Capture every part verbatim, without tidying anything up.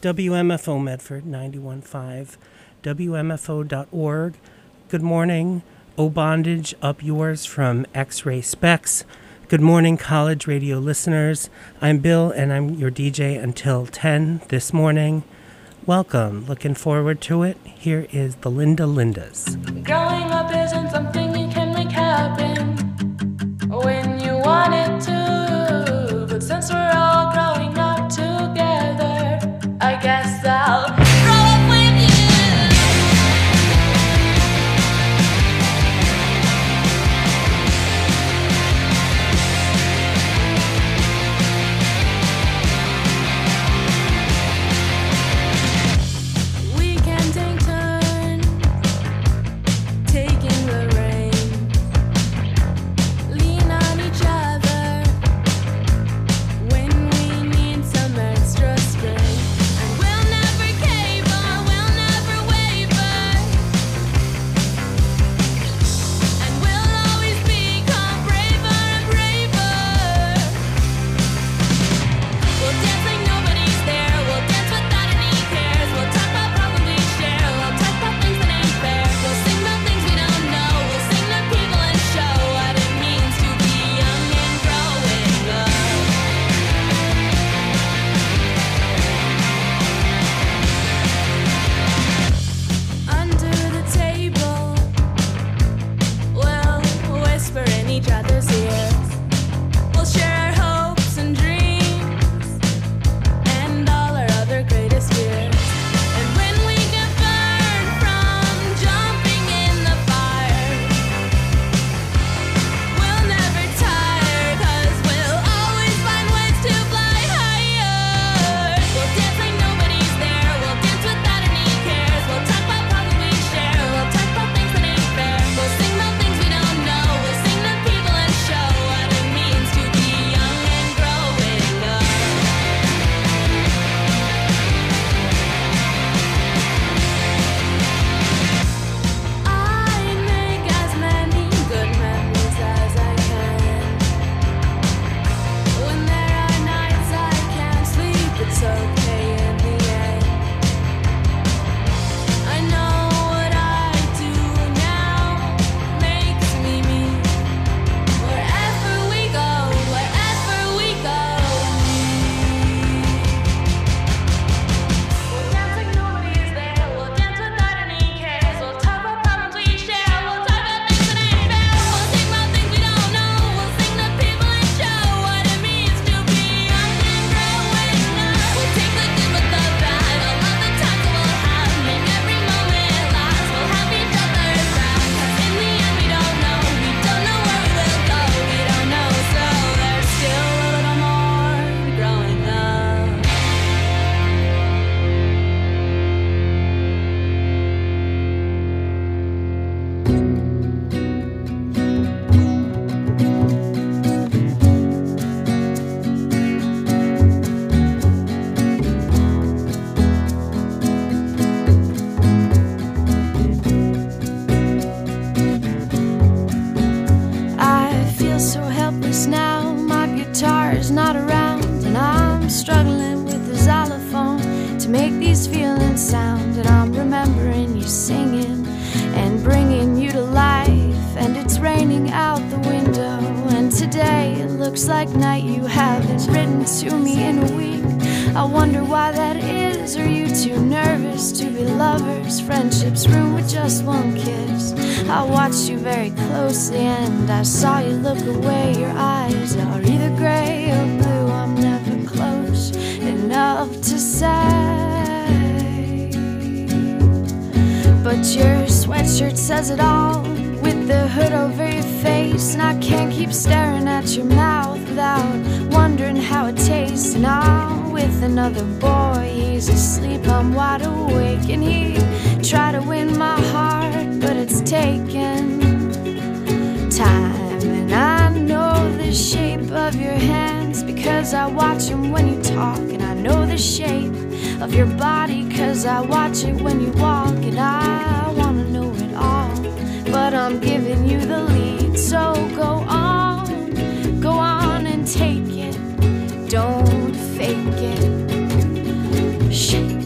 W M F O Medford ninety-one point five, W M F O dot org. Good morning, O Bondage, up yours from X-Ray Specs. Good morning, college radio listeners. I'm Bill, and I'm your D J until ten this morning. Welcome. Looking forward to it. Here is the Linda Lindas. Growing up isn't something you can make happen when you want it to. But since we're all growing up together, I guess I'll grow up with you. We can take turns taking the reins, lean on each other when we need some extra strength. And we'll never cave or we'll never waver, and we'll always become braver and braver. We'll dance like nobody's there, we'll dance without any cares. We'll talk about problems we share, we'll talk about things that ain't fair. We'll sing about things we don't know, we'll sing to people and show what it means to be young and growing up. Under the table, we'll whisper in each other's ears. We'll share our hopes and dreams and all our other greatest fears. And when we get burned from jumping in the fire, we'll never tire, 'cause we'll always find ways to fly higher. We'll dance like nobody's there, we'll dance without any cares. We'll talk about problems we share, we'll talk about things that ain't fair. We'll sing about things we don't know, we'll sing to people and show what it means to be young and growing up. I make as many good memories as I can. When there are nights I can't sleep, it's okay in the end. I know what I do now makes me me. Wherever we go, wherever we go, we'll dance like nobody's there, we'll dance without any cares. We'll talk about problems we share, we'll talk about things that ain't fair. We'll sing about things we don't know, we'll sing to people and show what it means to be young and growing up. We'll take the good with the bad, all of the times that we'll have, make every moment last. We'll have each other's back, 'cause in the end we don't know, we don't know where we will go, we don't know. So there's still a little more growing up. I feel so helpless now, my guitar is not around, and I'm struggling with the xylophone to make these feelings sound. And I'm remembering you singing and bringing you to life, and it's raining out the window, and today it looks like night. You haven't written to me in a week. I wonder why that is. Are you too nervous to be lovers? Friendships ruin with just one kiss. I watched you very closely and I saw you look away. Your eyes are either gray or blue. I'm never close enough to say, but your sweatshirt says it all with the hood over your face. And I can't keep staring at your mouth without wondering how it tastes. And I'm with another boy, he's asleep, I'm wide awake. And he tried to win my heart, but it's taken time. And I know the shape of your hands because I watch them when you talk. And I know the shape of your body cause I watch it when you walk. And I wanna know it all, but I'm giving you the lead. So go on, go on and take it. Don't fake it. Shake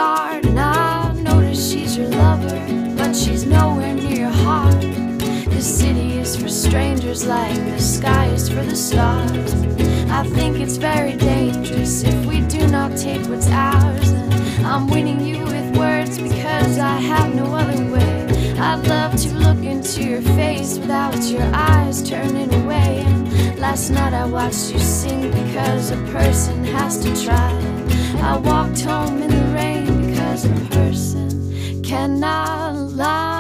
start. And I notice she's your lover, but she's nowhere near your heart. The city is for strangers like the sky is for the stars. I think it's very dangerous if we do not take what's ours. And I'm winning you with words because I have no other way. I'd love to look into your face without your eyes turning away. And last night I watched you sing because a person has to try. I walked home in the rain because a person cannot lie.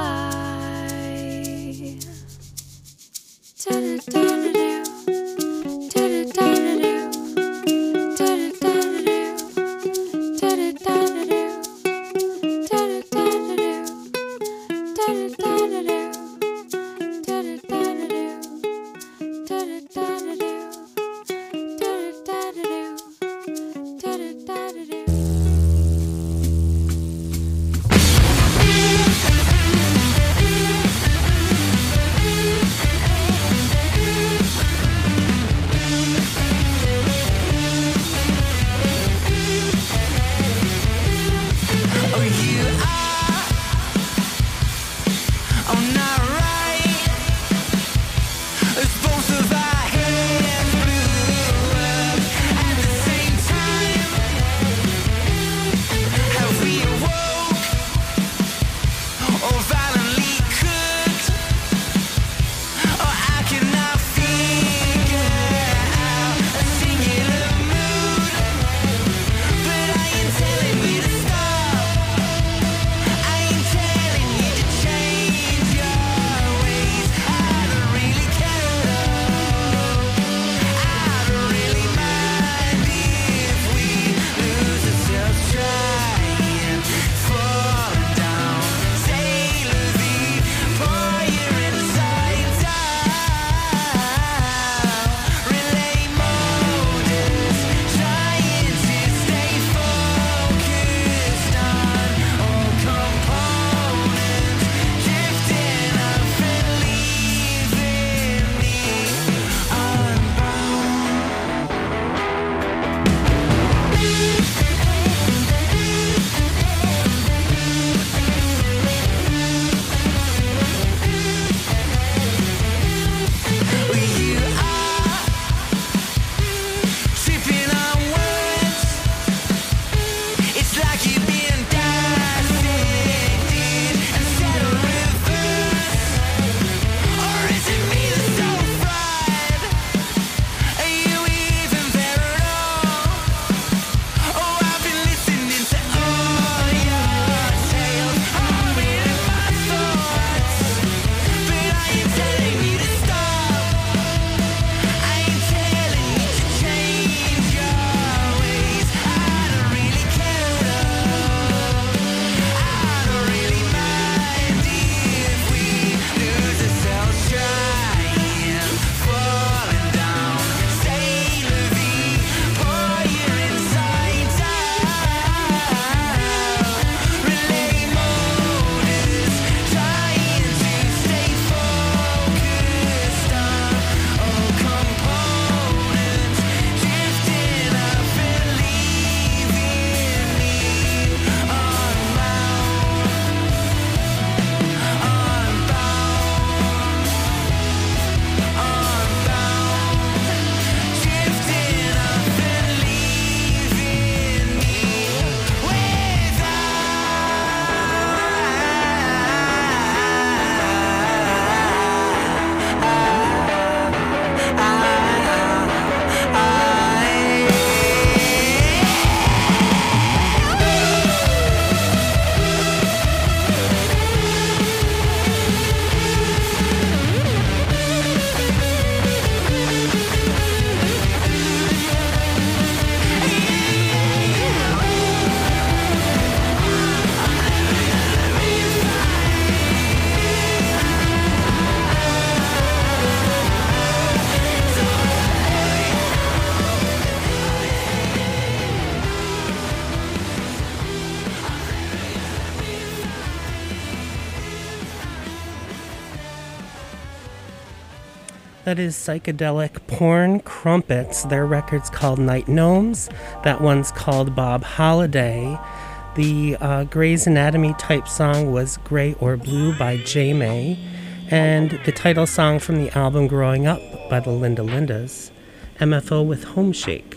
That is psychedelic Porn Crumpets. Their record's called Night Gnomes. That one's called Bob Holiday. The uh, Grey's Anatomy type song was Gray or Blue by J. May, and the title song from the album Growing Up by the Linda Lindas, M F O with Home Shake.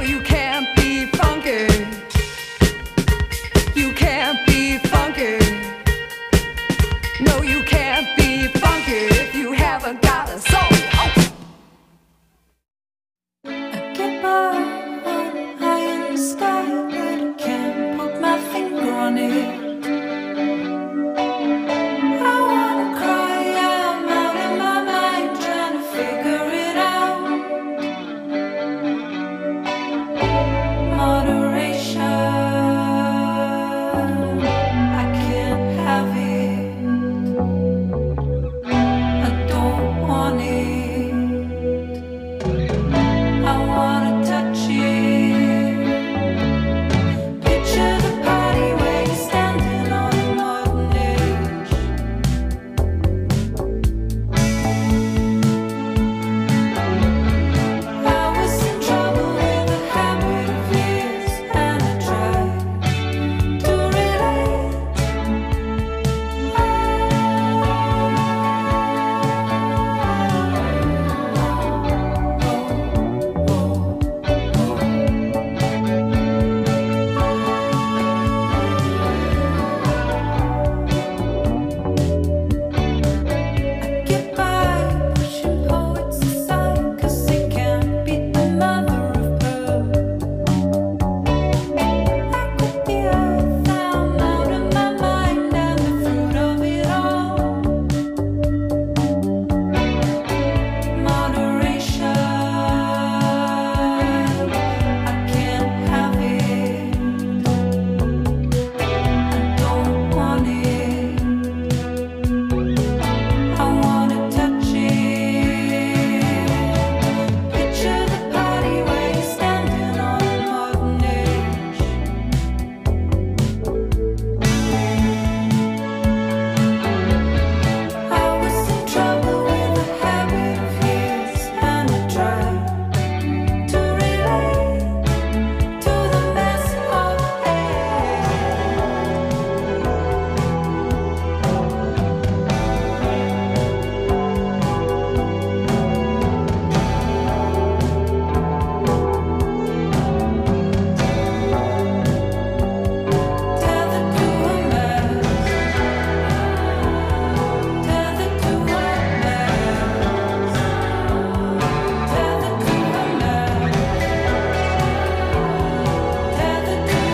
you can't be funky. You can't be funky. No, you can't be funky if you haven't got a soul. Oh. I get by on high in the sky, but I can't put my finger on it. I wanna cry, I'm out in my mind, trying to figure it out. Moderation, I can't have it. I don't want it. I wanna touch it. Picture the party where you're standing on a modern edge. I was in trouble with a habit of his, and I tried to relate. I get by pushing poets aside, 'cause they can't beat the mother of pearl. I could be earth, I'm out of my mind, and the fruit of it all. Moderation, I can't have it. I don't want it. I wanna touch it. Picture the party where you're standing on a modern edge. I was in trouble with a habit of his, and I tried to relate to the mess of it. Tethered to a mess, tethered to a mess, tethered to a mess, tethered to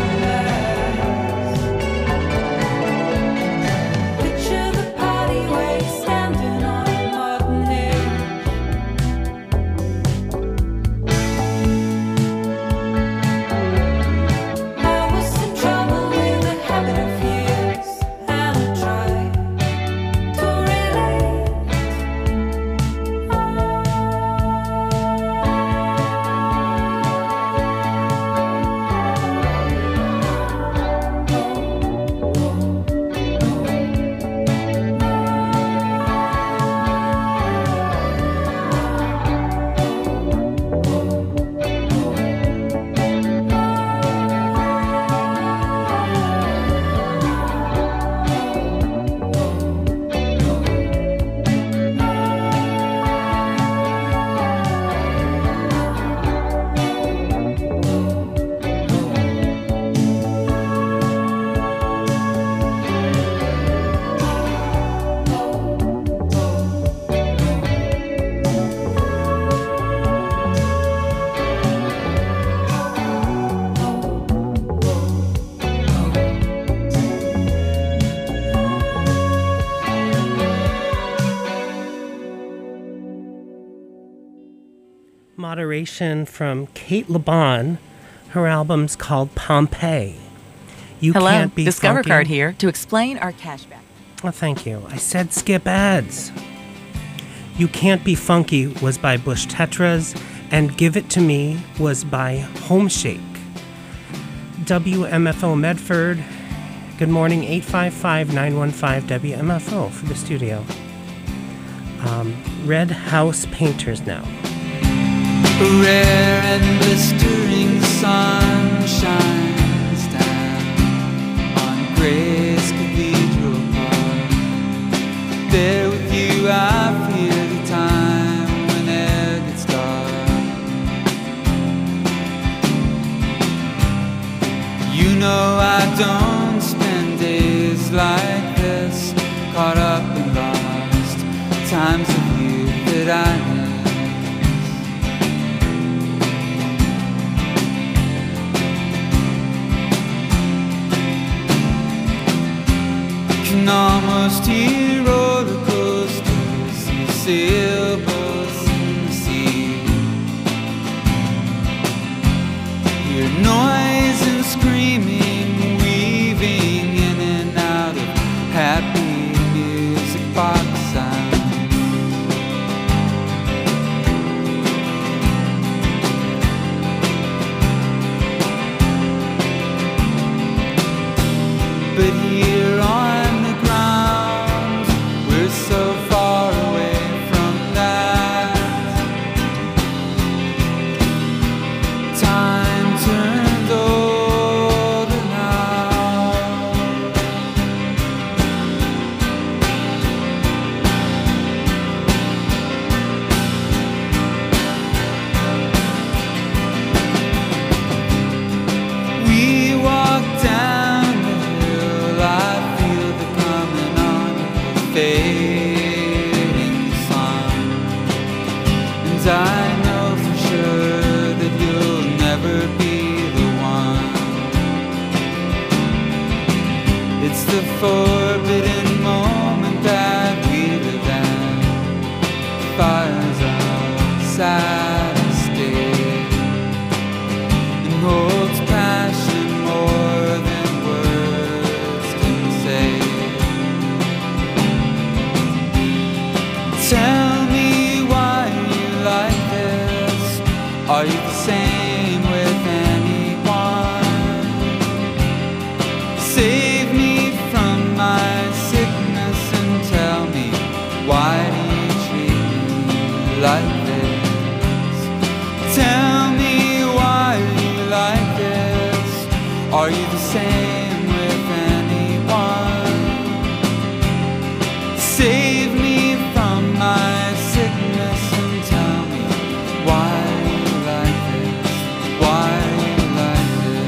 a mess. Picture the party where you're standing on a modern edge. I was in trouble with a habit of his, and I tried to relate. Moderation from Kate LeBon. Her album's called Pompeii. You Hello, can't be Discover funky. Card here to explain our cashback. Oh, thank you. I said skip ads. You Can't Be Funky was by Bush Tetras, and Give It To Me was by Home Shake. W M F O Medford. Good morning, eight five five, nine one five, W M F O for the studio. Um, Red House Painters now. A rare and blistering sun shines down on Grace Cathedral Park. There with you I feel the time when air gets dark. know I don't spend days like this, caught up and lost, times of you that I miss. Can almost hear roller coasters and sailboats in the sea. Hear noise and screaming, weaving in and out of happy music box sound. But here on the ground, we're so far away from that. Time turned older now. We walk down the hill, I feel the coming on of the fading sun. And I know for sure that you'll never be the one. It's the forbidden moment that we live in. Fires outside the state and holds passion more than words can say. Tell me why you like this. Are you the same with anyone? Save me from my sickness and tell me, why do you treat me like this? Tell me why you like this. Are you the same with anyone? Save me from my sickness and tell me, why you like this? Why you like this?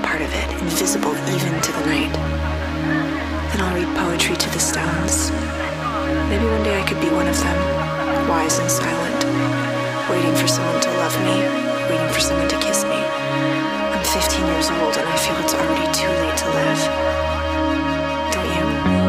part of it, invisible even to the night. Then I'll read poetry to the stones. Maybe one day I could be one of them, wise and silent, waiting for someone to love me, waiting for someone to kiss me. I'm fifteen years old and I feel it's already too late to live. Don't you?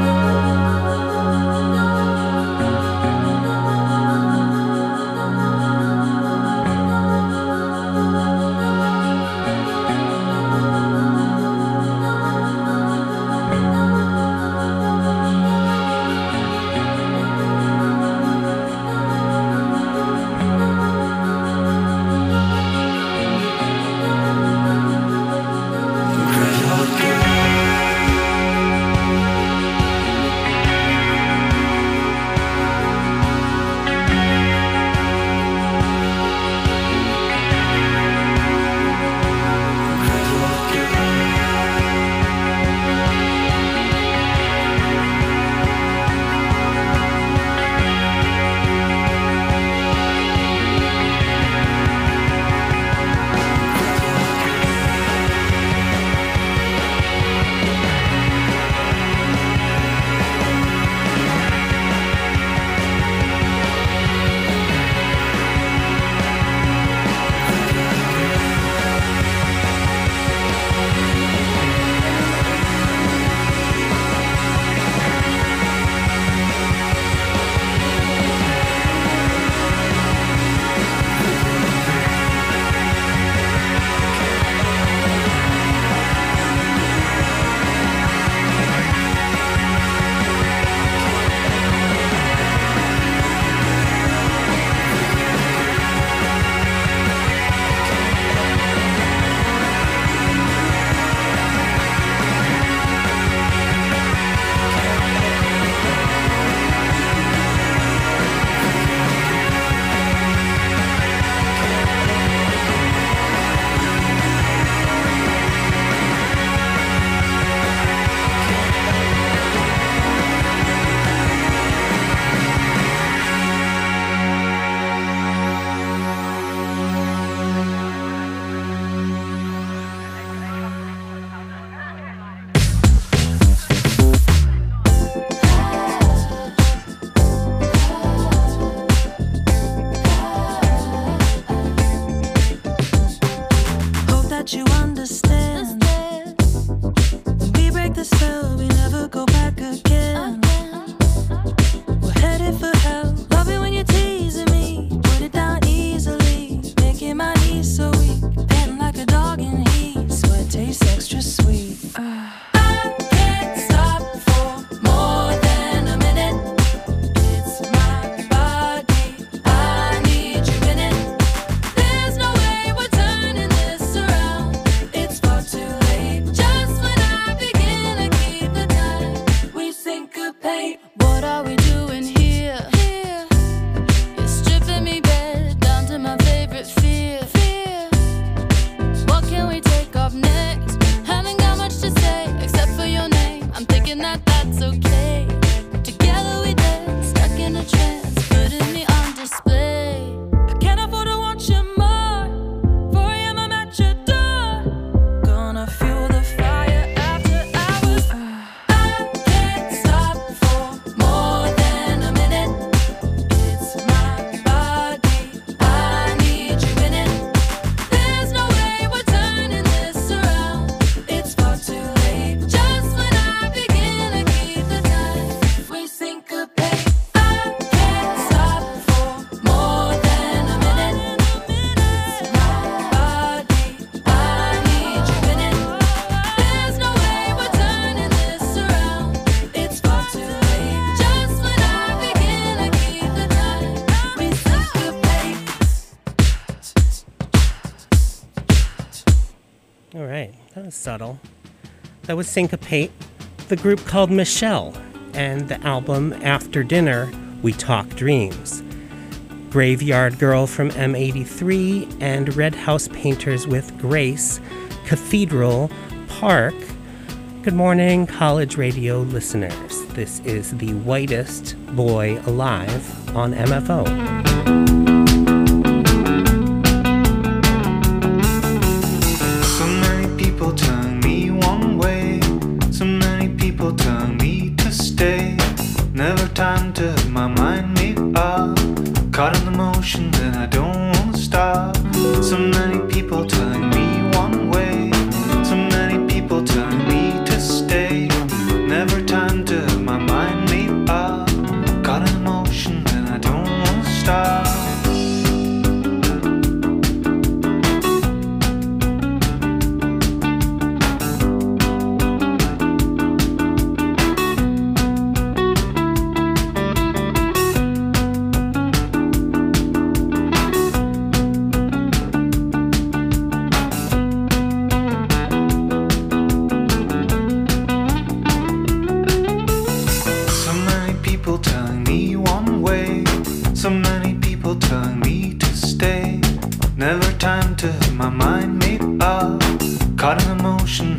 All right, that was subtle. That was Syncopate, the group called Michelle, and the album After Dinner, We Talk Dreams. Graveyard Girl from M eighty-three and Red House Painters with Grace, Cathedral, Park. Good morning, college radio listeners. This is the whitest boy alive on M F O. So many people turn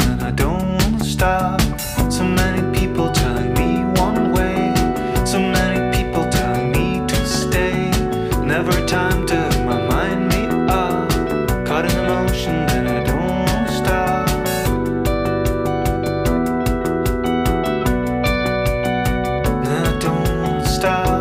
and I don't wanna stop. So many people telling me one way, so many people telling me to stay. Never time to my mind made up, caught in emotion and I don't wanna stop. And I don't wanna stop.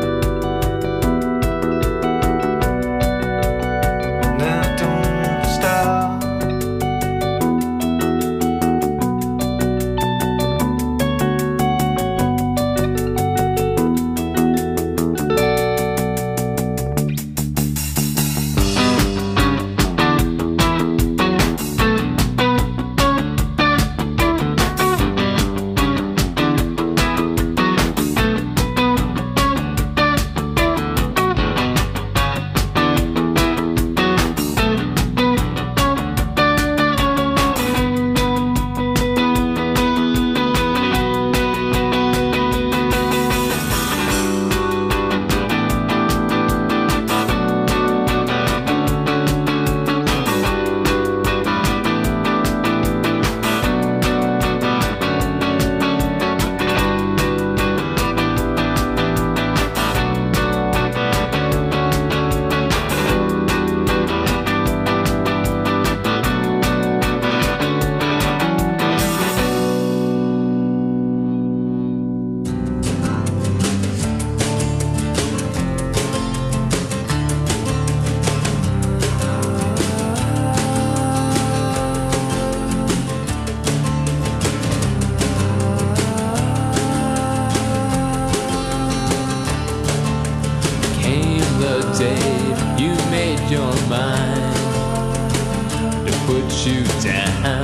You down.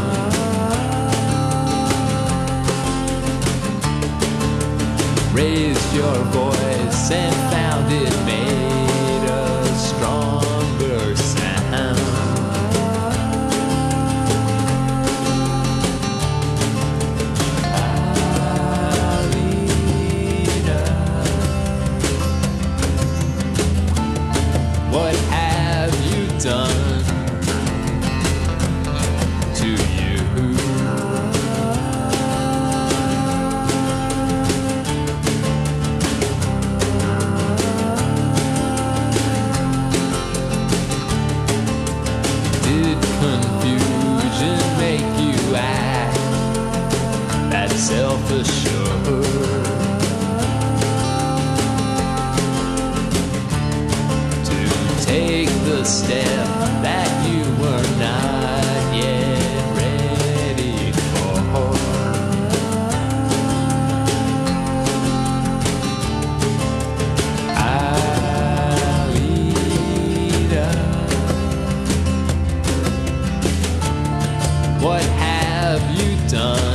Raised your voice and found it made a stronger sound. Alita, what have you done? Self-assured to take the step that you were not yet ready for. Alita, what have you done?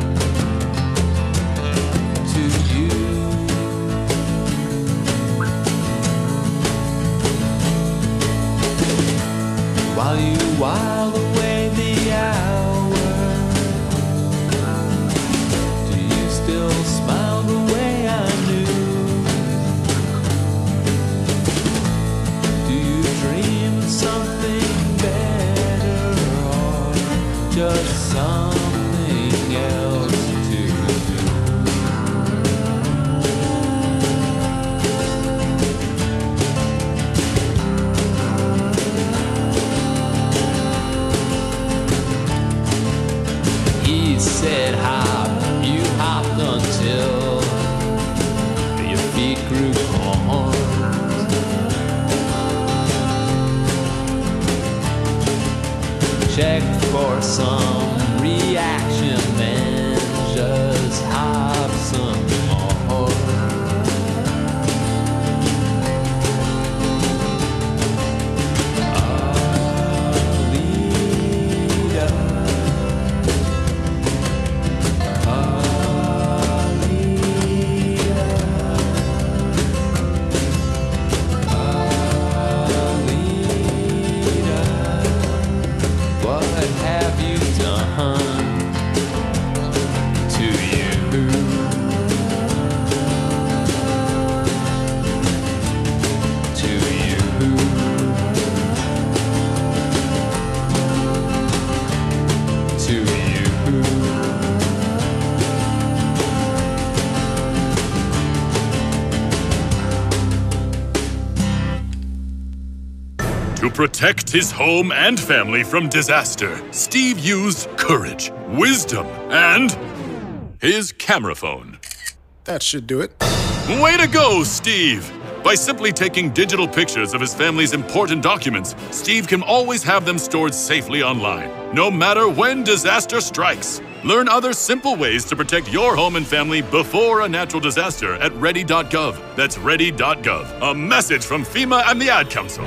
While you while away the hour, do you still smile the way I knew? Do you dream of something better or just something else to do? Said hop, you hopped until your feet grew cold. Checked for some reaction, then just hop some more. What have you done? protect his home and family from disaster, Steve used courage, wisdom, and his camera phone. That should do it. Way to go, Steve! By simply taking digital pictures of his family's important documents, Steve can always have them stored safely online, no matter when disaster strikes. Learn other simple ways to protect your home and family before a natural disaster at ready dot gov. That's ready dot gov. A message from FEMA and the Ad Council.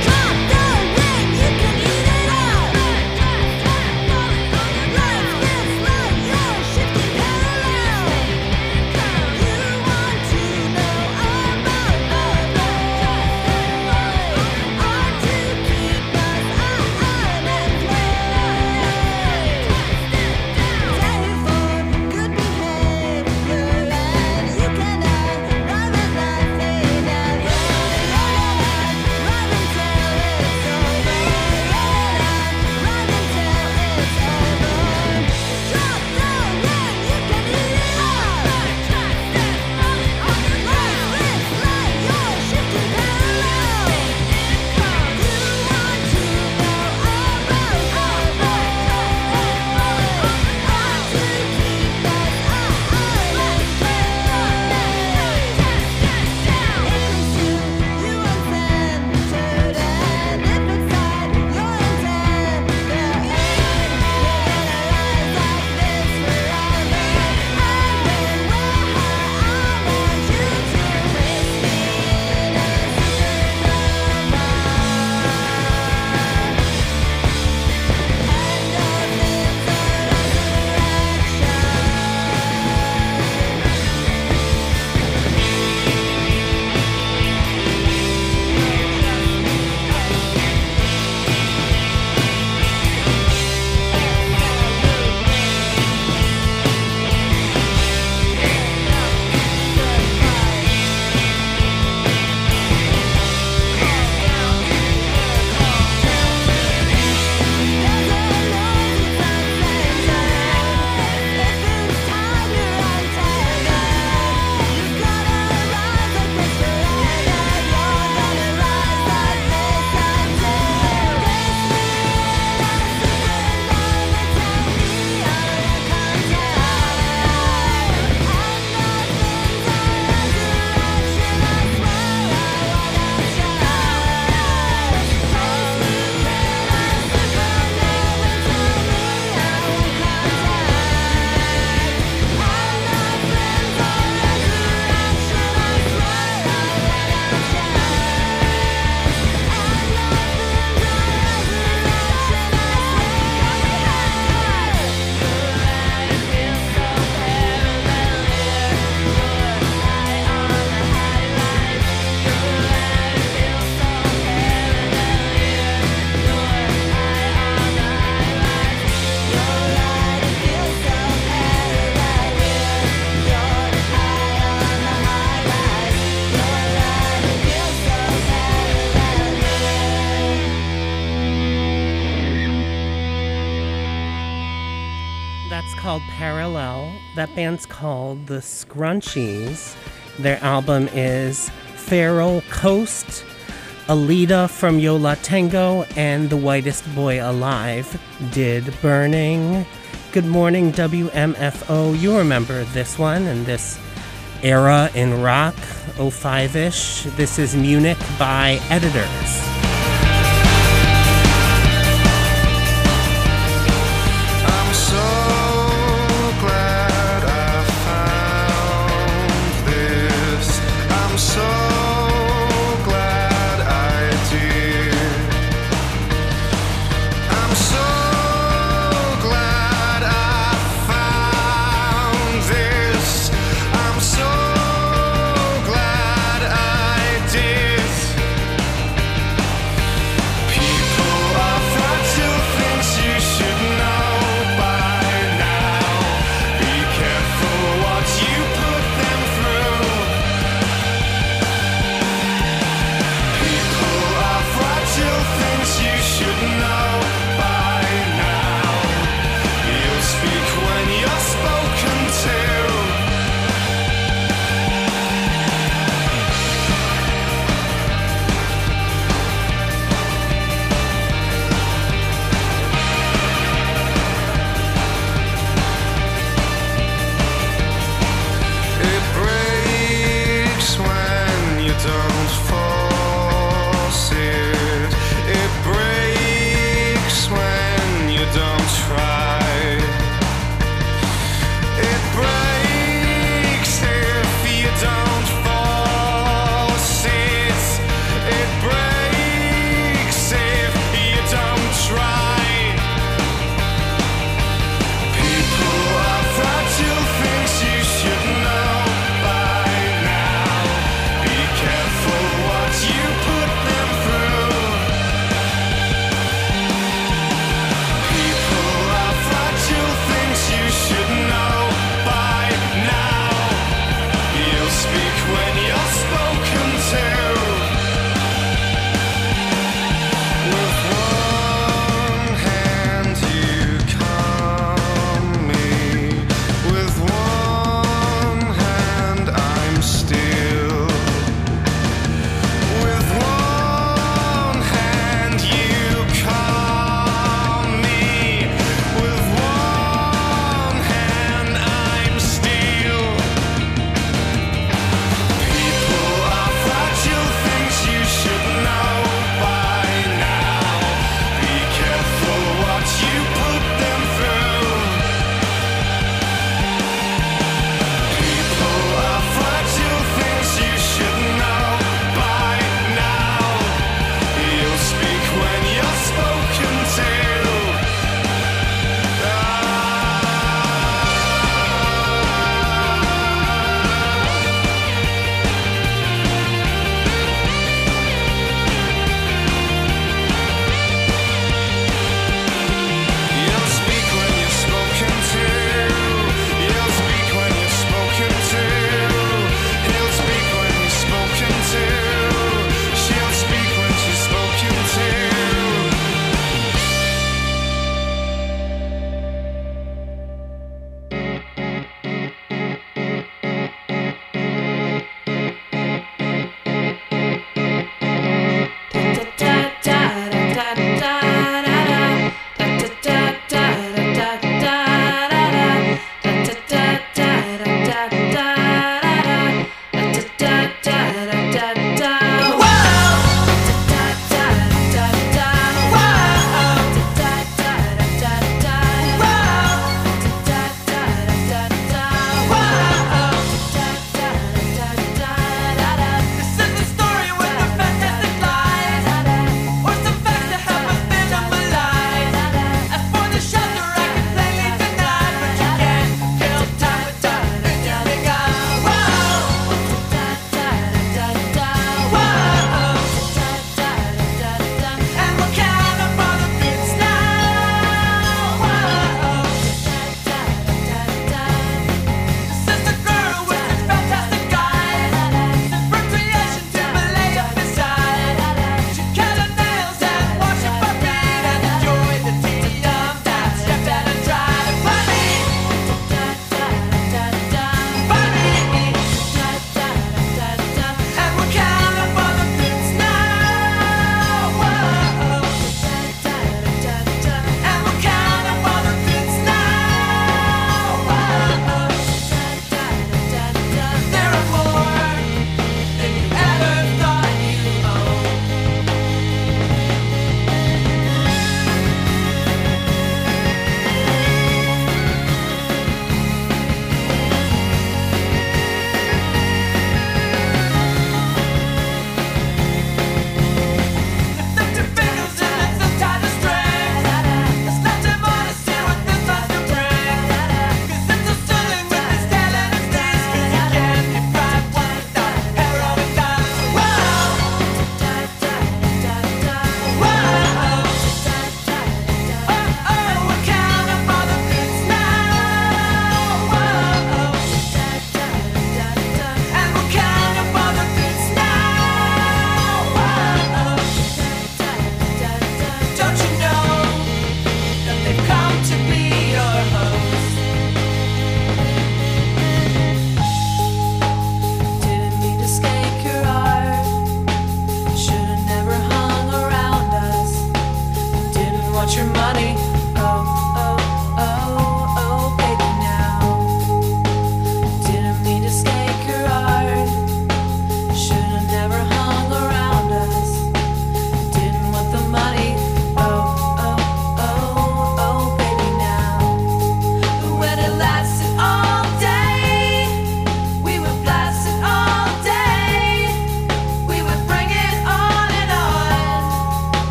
Called Parallel. That band's called The Scrunchies. Their album is Feral Coast. Alita from Yo La Tengo and The Whitest Boy Alive did Burning. Good morning, W M F O. You remember this one and this era in rock, oh five-ish. This is Munich by Editors. Glad I did.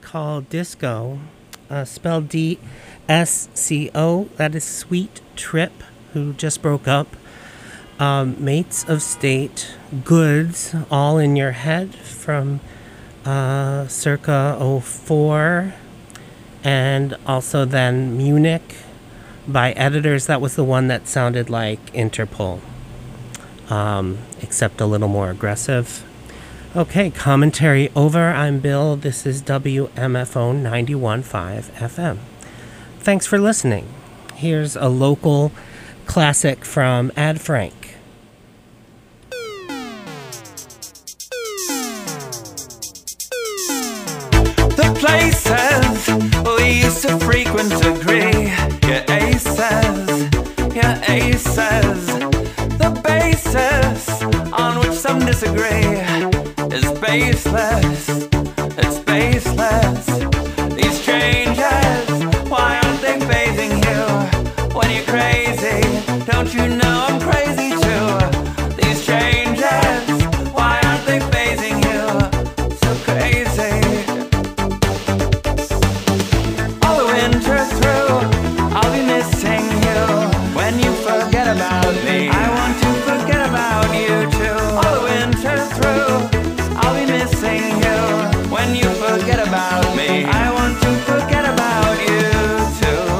called Disco, uh, spelled D S C O. That is Sweet Trip, who just broke up. Um, Mates of State, Goods, All in Your Head from uh, circa oh four. And also then Munich by Editors. That was the one that sounded like Interpol, um, except a little more aggressive. Okay, commentary over. I'm Bill. This is W M F O ninety-one point five F M. Thanks for listening. Here's a local classic from Ad Frank. The places we used to frequent agree. Your aces, your aces. The basis on which some disagree is baseless, it's baseless. These strangers, why aren't they phasing you? When you're crazy, don't you know I'm crazy too? These strangers, why aren't they phasing you? So crazy. All the winter through, I'll be missing you. When you forget about me, I want to forget about you too. All the winter through, I'll be missing you. When you forget about me, I want to forget about you too.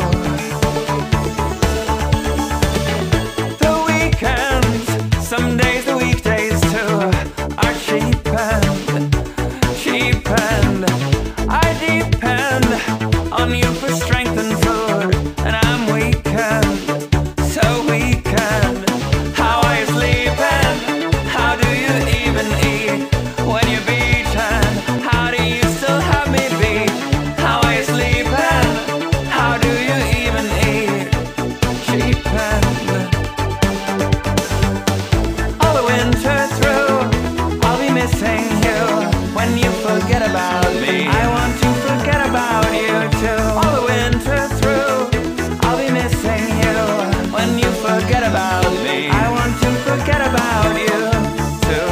The weekends, some days the weekdays too, are cheapened, cheapened. I depend on you for strength and food, and I'm weakened, so weakened. How are you sleeping? How do you even eat when you're beaten? How do you still have me beat? How are you sleeping? How do you even eat? Cheapened. All the winter through, I'll be missing you. When you forget about me, I want to forget about you too. All the winter through, I'll be missing you. When you forget about me, I want to forget about you too.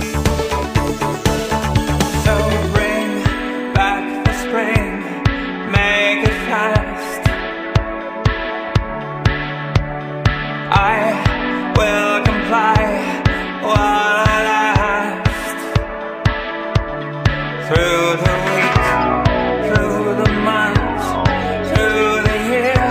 So bring back the spring, make it fast. I will comply while I last. Through the week, through the month, through the year,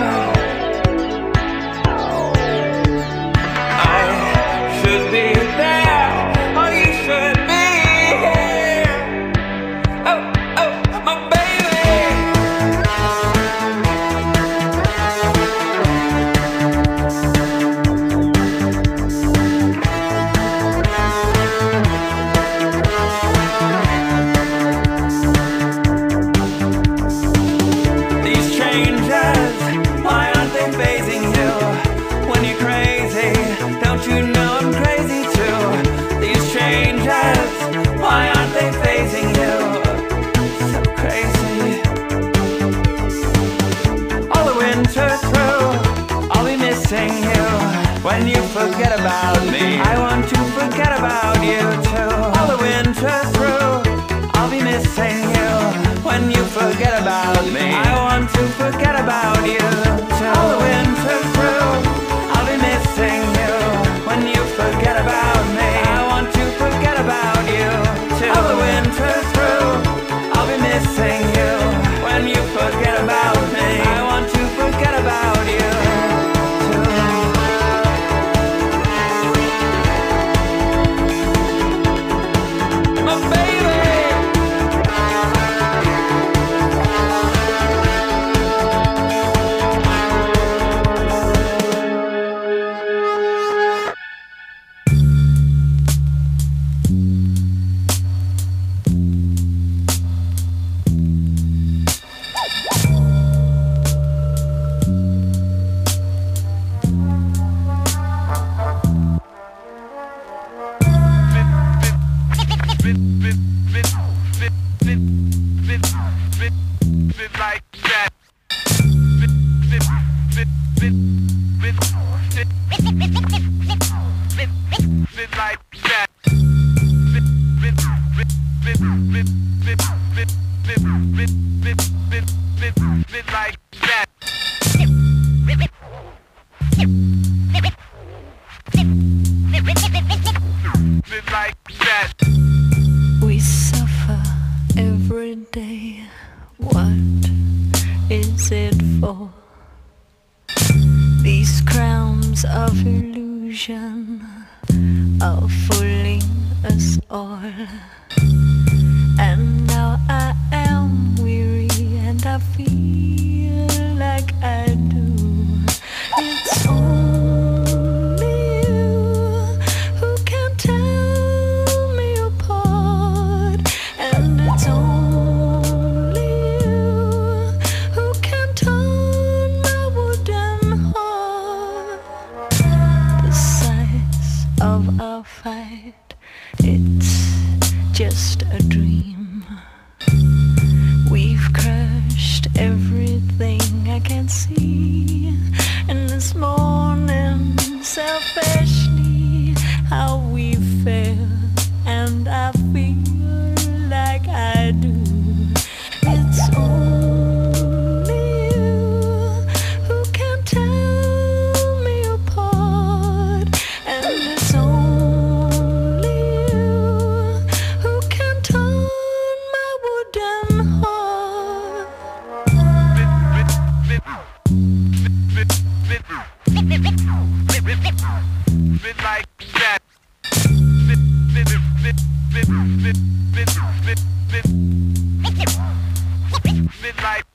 I should be there, or you should be here. Oh, oh, my These strangers, why aren't they phasing you? When you're crazy, don't you know I'm crazy too? These strangers, why aren't they phasing you? So crazy. All the winter through, I'll be missing you. When you forget about me, I want to forget about you too. All the winter through, I'll be missing you. When you forget about me, I want to forget about you too. All the winter through, I'll be missing you. When you forget about me, I want to forget about you too. All the winter through, I'll be missing you. When you forget about me, I want to forget about you too. My baby. Like that. lives of illusion are fooling us all. And now I am weary and I feel like I do. It's only you who can tell me apart, and it's only you who can turn my wooden heart. The size of our fight, it's just a dream. We've crushed everything I can see. And this morning, selfishly, how we feel, and I feel like I do. It's only you who can tell me apart, and it's only you who can turn my wooden heart. Bit like that. Bit, bit, bit, bit, bit, bit, bit, bit, bit, bit like